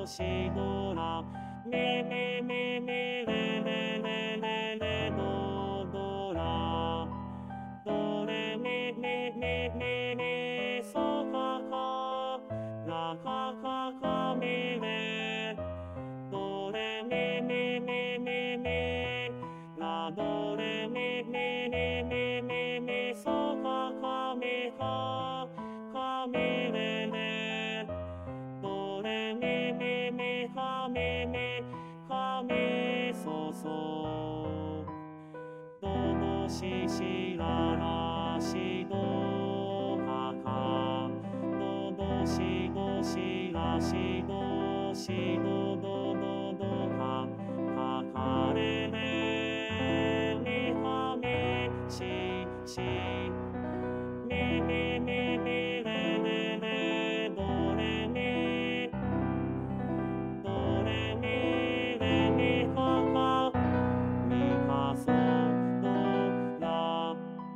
シドラミミミミレレレレレドドラドレミミミミミソファラファファミレドレミミミミミラドレミミミミミミソファミファミレレドレミミミファミミファミソソドドシシララシドハカドドシドシラシドシドドドドハハカレレミファミシシミミミミレレレドレミドレミレミファファミファソドラ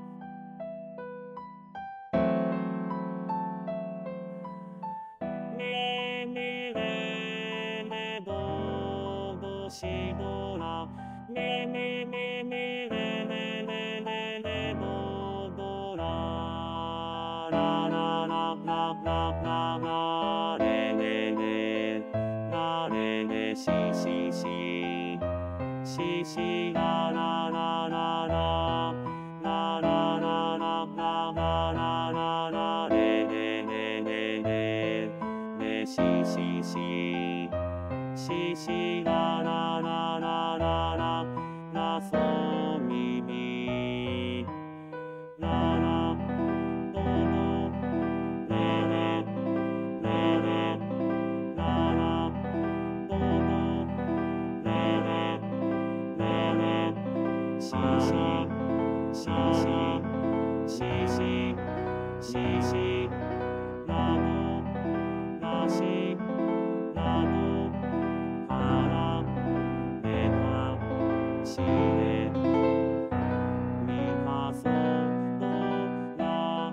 ミミレレドドシドラミミミミレレレレレドドララララララララレレレラレレシシシシシラララララララララララララレレレレレレシシシシシラララララララソミミララドドレレレレララドドレレレレシシシシシシシシラドラシラドカラレカシレミファソドラ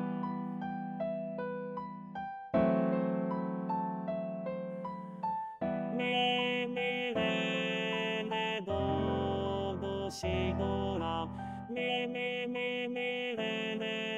ミミレレドドシドラミミミミレレ